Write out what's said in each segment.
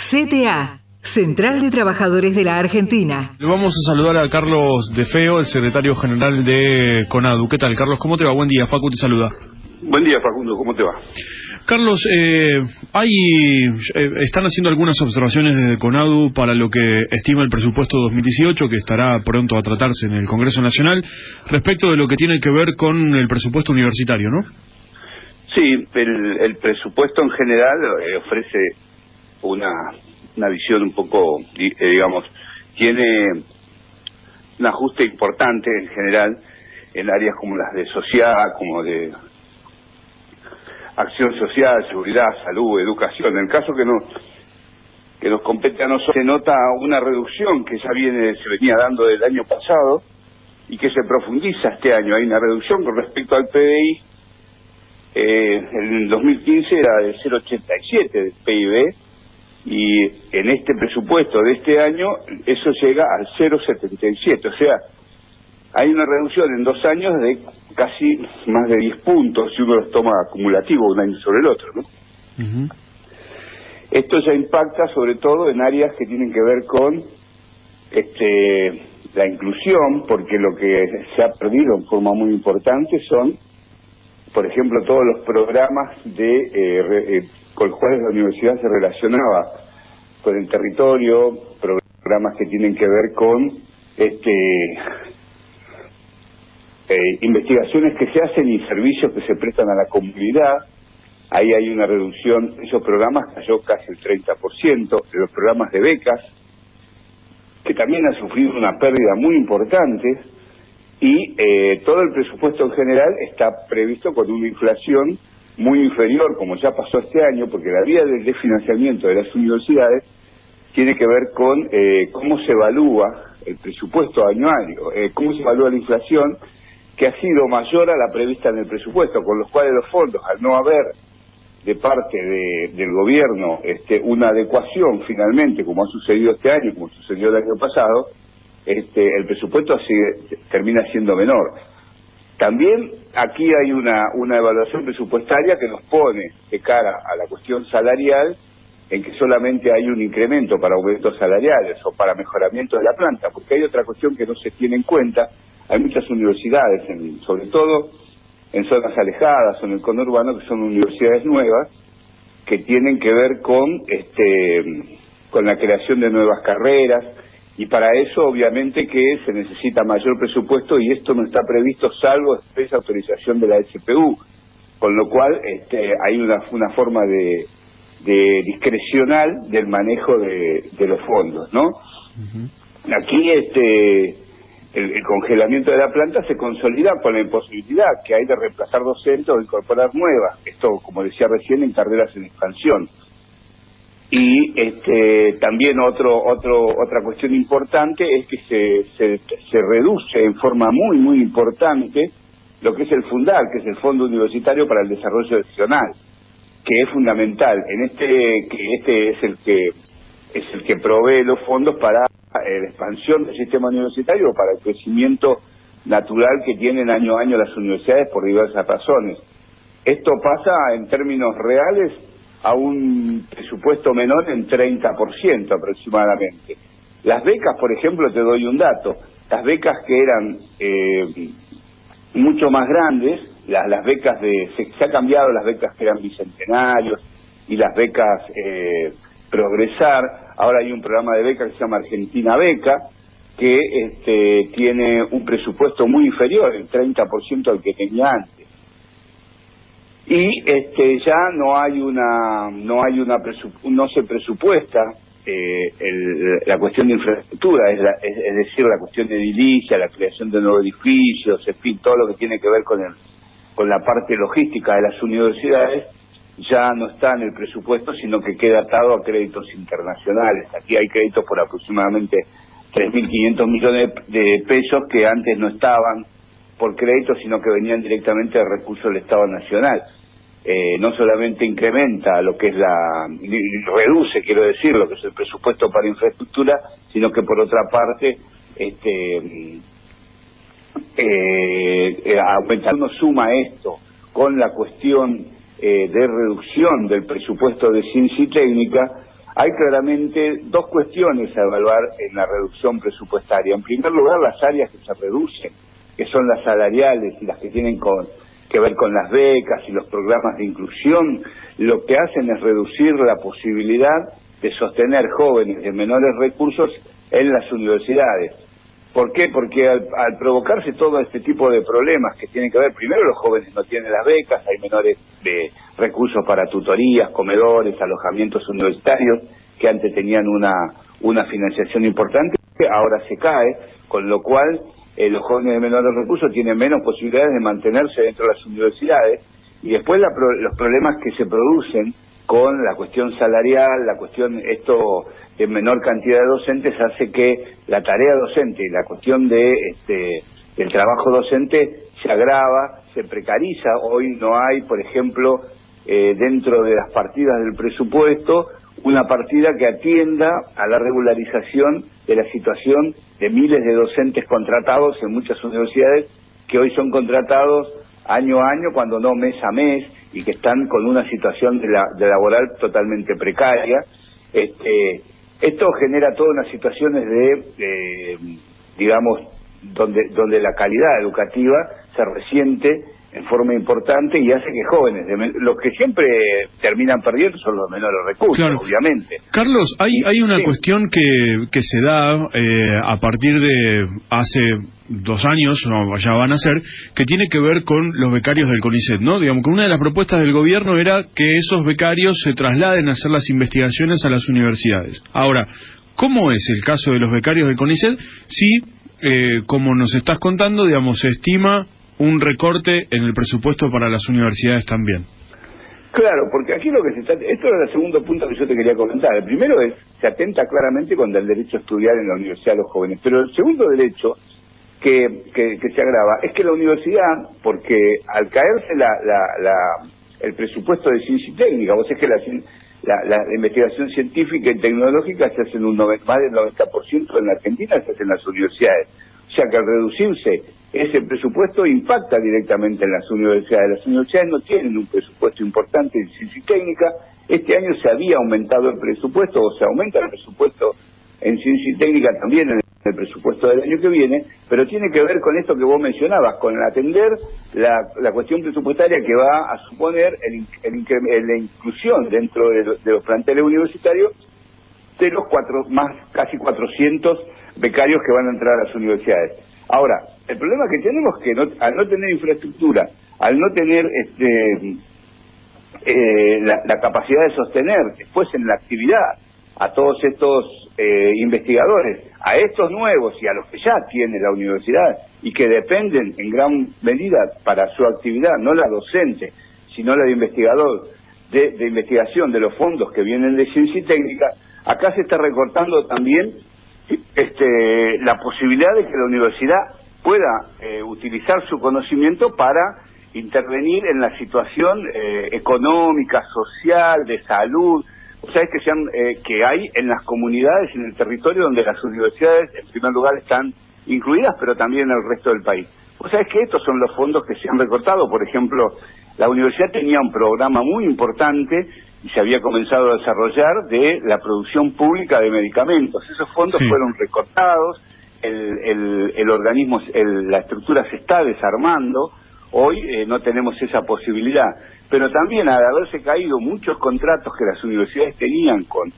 CTA, Central de Trabajadores de la Argentina. Vamos a saludar a Carlos De Feo, el secretario general de CONADU. ¿Qué tal, Carlos? ¿Cómo te va? Buen día. Facu te saluda. Buen día, Facundo. ¿Cómo te va? Carlos, están haciendo algunas observaciones desde CONADU para lo que estima el presupuesto 2018, que estará pronto a tratarse en el Congreso Nacional, respecto de lo que tiene que ver con el presupuesto universitario, ¿no? Sí, el presupuesto en general ofrece una visión un poco, digamos, tiene un ajuste importante en general en áreas como las de sociedad, como de acción social, seguridad, salud, educación. En el caso que nos compete a nosotros, se nota una reducción que ya se venía dando del año pasado y que se profundiza este año. Hay una reducción con respecto al PBI. En el 2015 era de 0,87 del PIB y en este presupuesto de este año eso llega al 0,77. O sea, hay una reducción en 2 años de casi más de 10 puntos si uno los toma acumulativo un año sobre el otro, ¿no? Uh-huh. Esto ya impacta sobre todo en áreas que tienen que ver con la inclusión, porque lo que se ha perdido en forma muy importante son, por ejemplo, todos los programas con los cuales la universidad se relacionaba con el territorio, programas que tienen que ver con investigaciones que se hacen y servicios que se prestan a la comunidad. Ahí hay una reducción, esos programas cayó casi el 30%, de los programas de becas, que también han sufrido una pérdida muy importante, y todo el presupuesto en general está previsto con una inflación muy inferior, como ya pasó este año, porque la vía del desfinanciamiento de las universidades tiene que ver con cómo se evalúa el presupuesto anuario, cómo se evalúa la inflación, que ha sido mayor a la prevista en el presupuesto, con los cuales los fondos, al no haber de parte del gobierno una adecuación finalmente, como ha sucedido este año, como sucedió el año pasado, el presupuesto termina siendo menor. También aquí hay una evaluación presupuestaria que nos pone de cara a la cuestión salarial, en que solamente hay un incremento para aumentos salariales o para mejoramiento de la planta, porque hay otra cuestión que no se tiene en cuenta. Hay muchas universidades, sobre todo en zonas alejadas o en el conurbano, que son universidades nuevas, que tienen que ver con la creación de nuevas carreras, y para eso obviamente que se necesita mayor presupuesto, y esto no está previsto salvo expresa autorización de la SPU, con lo cual hay una forma de discrecional del manejo de los fondos, ¿no? Uh-huh. Aquí el congelamiento de la planta se consolida con la imposibilidad que hay de reemplazar docentes o incorporar nuevas, esto, como decía recién, en carreras en expansión. Y también otra cuestión importante es que se reduce en forma muy, muy importante lo que es el FUNDAR, que es el Fondo Universitario para el Desarrollo Nacional, que es fundamental. Este es el que provee los fondos para la expansión del sistema universitario, para el crecimiento natural que tienen año a año las universidades por diversas razones. Esto pasa en términos reales a un presupuesto menor en 30% aproximadamente. Las becas, por ejemplo, te doy un dato, las becas que eran mucho más grandes, las becas se ha cambiado las becas que eran bicentenarios y las becas Progresar. Ahora hay un programa de beca que se llama Argentina Beca, que tiene un presupuesto muy inferior, el 30% al que tenía antes. Y ya no se presupuesta la cuestión de infraestructura, es decir, la cuestión de edilicia, la creación de nuevos edificios, en fin, todo lo que tiene que ver con la parte logística de las universidades, ya no está en el presupuesto, sino que queda atado a créditos internacionales. Aquí hay créditos por aproximadamente 3.500 millones de pesos que antes no estaban por créditos, sino que venían directamente de recursos del Estado Nacional. No solamente incrementa lo que es reduce, quiero decir, lo que es el presupuesto para infraestructura, sino que por otra parte aumenta. Uno suma esto con la cuestión de reducción del presupuesto de ciencia y técnica, hay claramente dos cuestiones a evaluar en la reducción presupuestaria. En primer lugar, las áreas que se reducen, que son las salariales y las que tienen que ver con las becas y los programas de inclusión, lo que hacen es reducir la posibilidad de sostener jóvenes de menores recursos en las universidades. ¿Por qué? Porque al provocarse todo este tipo de problemas que tienen que ver, primero los jóvenes no tienen las becas, hay menores de recursos para tutorías, comedores, alojamientos universitarios, que antes tenían una financiación importante, ahora se cae, con lo cual los jóvenes de menores recursos tienen menos posibilidades de mantenerse dentro de las universidades, y después los problemas que se producen con la cuestión salarial, la cuestión de menor cantidad de docentes hace que la tarea docente y la cuestión del trabajo docente se agrava, se precariza. Hoy no hay, por ejemplo, dentro de las partidas del presupuesto, una partida que atienda a la regularización de la situación de miles de docentes contratados en muchas universidades que hoy son contratados año a año, cuando no mes a mes, y que están con una situación de laboral totalmente precaria. Esto genera todas unas situaciones digamos, donde la calidad educativa se resiente en forma importante y hace que jóvenes, los que siempre terminan perdiendo son los menores recursos, claro. Obviamente. Carlos, hay una cuestión que se da a partir de hace 2 años, o ya van a ser, que tiene que ver con los becarios del CONICET, ¿no? Digamos que una de las propuestas del gobierno era que esos becarios se trasladen a hacer las investigaciones a las universidades. Ahora, ¿cómo es el caso de los becarios del CONICET si, como nos estás contando, digamos, se estima un recorte en el presupuesto para las universidades también? Claro, porque aquí lo que se está... Esto es el segundo punto que yo te quería comentar. El primero se atenta claramente contra el derecho a estudiar en la universidad de los jóvenes, pero el segundo derecho que se agrava es que la universidad, porque al caerse el presupuesto de ciencia y técnica, vos sabés que la investigación científica y tecnológica se hace en más del 90% en la Argentina, se hace en las universidades. O sea que al reducirse ese presupuesto impacta directamente en las universidades. Las universidades no tienen un presupuesto importante en ciencia y técnica. Este año se había aumentado el presupuesto, o se aumenta el presupuesto en ciencia y técnica también en el presupuesto del año que viene, pero tiene que ver con esto que vos mencionabas, con el atender la cuestión presupuestaria que va a suponer la inclusión dentro de los planteles universitarios de los casi 400 becarios que van a entrar a las universidades. Ahora, el problema que tenemos es que al no tener infraestructura, al no tener la capacidad de sostener después en la actividad a todos estos investigadores, a estos nuevos y a los que ya tiene la universidad y que dependen en gran medida para su actividad, no la docente, sino la de investigador, de investigación de los fondos que vienen de ciencia y técnica, acá se está recortando también la posibilidad de que la universidad pueda utilizar su conocimiento para intervenir en la situación económica, social, de salud. O sea, que hay en las comunidades, en el territorio donde las universidades, en primer lugar, están incluidas, pero también en el resto del país. O sea, que estos son los fondos que se han recortado. Por ejemplo, la universidad tenía un programa muy importante y se había comenzado a desarrollar de la producción pública de medicamentos. Esos fondos fueron recortados, el organismo, la estructura se está desarmando. Hoy no tenemos esa posibilidad, pero también al haberse caído muchos contratos que las universidades tenían con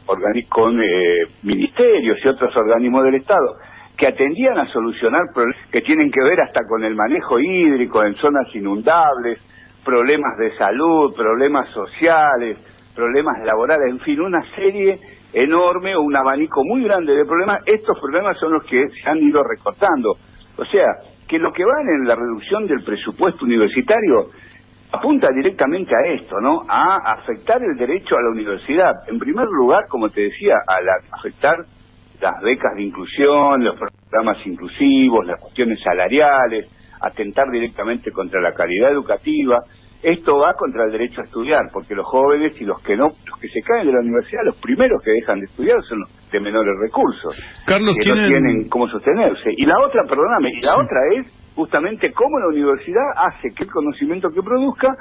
ministerios y otros organismos del Estado que atendían a solucionar problemas que tienen que ver hasta con el manejo hídrico en zonas inundables, problemas de salud, problemas sociales, problemas laborales, en fin, una serie enorme o un abanico muy grande de problemas. Estos problemas son los que se han ido recortando. O sea, que lo que van en la reducción del presupuesto universitario apunta directamente a esto, ¿no? A afectar el derecho a la universidad. En primer lugar, como te decía, afectar las becas de inclusión, los programas inclusivos, las cuestiones salariales, atentar directamente contra la calidad educativa. Esto va contra el derecho a estudiar, porque los jóvenes y los que se caen de la universidad, los primeros que dejan de estudiar son los de menores recursos, Carlos, que no tienen cómo sostenerse. Y la otra, otra es justamente cómo la universidad hace que el conocimiento que produzca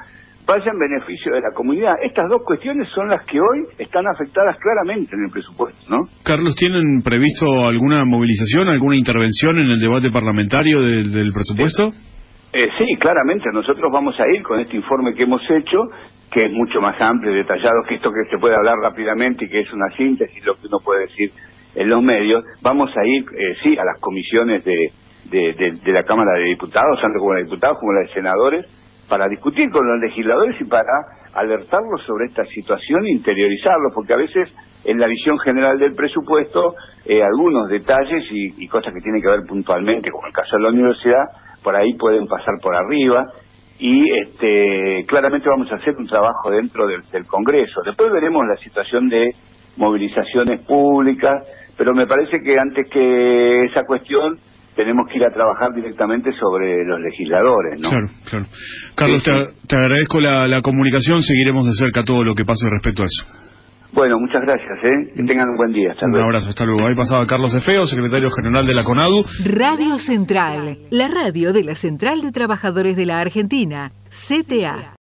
vaya en beneficio de la comunidad. Estas dos cuestiones son las que hoy están afectadas claramente en el presupuesto, ¿no? Carlos, ¿tienen previsto alguna movilización, alguna intervención en el debate parlamentario del presupuesto? Sí, claramente. Nosotros vamos a ir con este informe que hemos hecho, que es mucho más amplio y detallado que esto que se puede hablar rápidamente y que es una síntesis de lo que uno puede decir en los medios. Vamos a ir, sí, a las comisiones de la Cámara de Diputados, tanto como la de diputados como la de senadores, para discutir con los legisladores y para alertarlos sobre esta situación e interiorizarlos, porque a veces en la visión general del presupuesto algunos detalles y cosas que tienen que ver puntualmente, como el caso de la universidad, por ahí pueden pasar por arriba, y claramente vamos a hacer un trabajo dentro del Congreso. Después veremos la situación de movilizaciones públicas, pero me parece que antes que esa cuestión tenemos que ir a trabajar directamente sobre los legisladores, ¿no? Claro, claro. Carlos, sí. Te agradezco la comunicación, seguiremos de cerca todo lo que pase respecto a eso. Bueno, muchas gracias, que tengan un buen día. Hasta luego. Un abrazo, hasta luego. Ahí pasaba Carlos Defeo, secretario general de la CONADU. Radio Central, la radio de la Central de Trabajadores de la Argentina, CTA.